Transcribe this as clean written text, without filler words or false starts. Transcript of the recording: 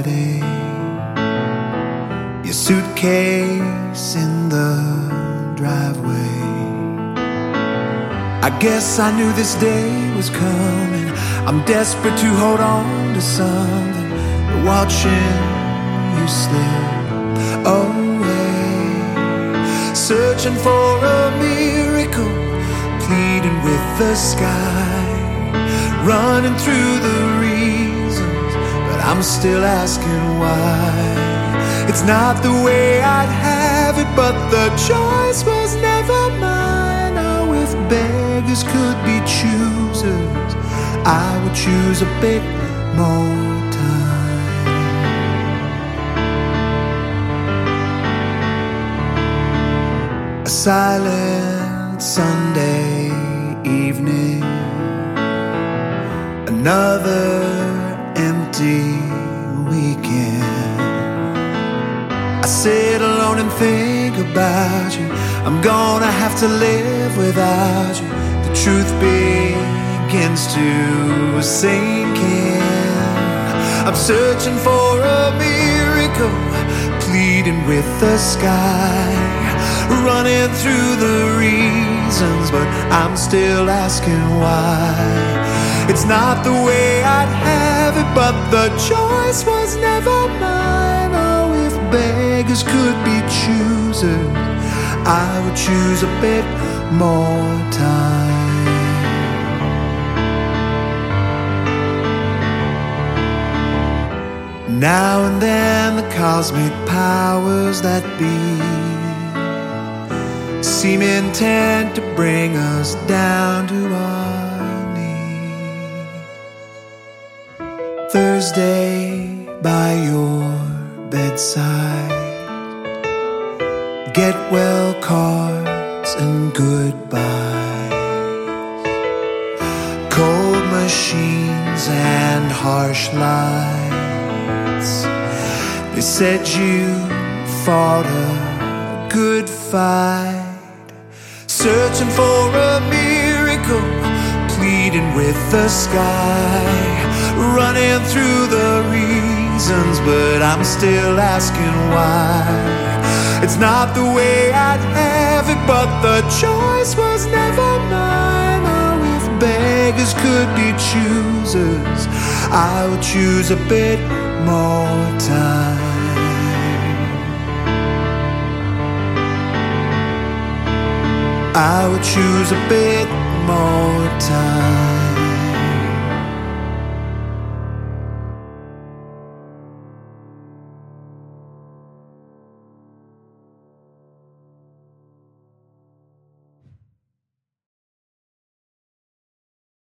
Friday, your suitcase in the driveway. I guess I knew this day was coming. I'm desperate to hold on to something, watching you slip away, searching for a miracle, pleading with the sky, running through the reasons, but I'm still asking why. It's not the way I'd have it, but the choice was never mine. Oh, if beggars could be choosers, I would choose a bit more time. A silent Sunday evening, another empty weekend. I sit alone and think about you. I'm gonna have to live without you. The truth begins to sink in. I'm searching for a miracle, pleading with the sky, running through the reasons, but I'm still asking why. It's not the way I'd have it, but the choice was never mine. Oh, if beggars could be choosers, I would choose a bit more time. Now and then the cosmic powers that be seem intent to bring us down to our knees. Thursday by your bedside, get well cards and goodbyes, cold machines and harsh lights. They said you fought a good fight, searching for a miracle, pleading with the sky, running through the reasons, but I'm still asking why. It's not the way I'd have it, but the choice was never mine. Oh, if beggars could be choosers, I would choose a bit more time. I would choose a bit more time.